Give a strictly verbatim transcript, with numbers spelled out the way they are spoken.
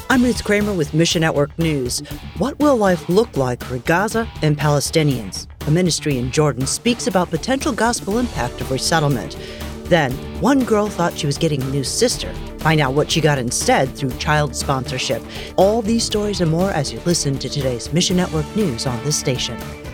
I'm Ruth Kramer with Mission Network News. What will life look like for Gaza and Palestinians? A ministry in Jordan speaks about potential gospel impact of resettlement. Then, one girl thought she was getting a new sister. Find out what she got instead through child sponsorship. All these stories and more as you listen to today's Mission Network News on this station.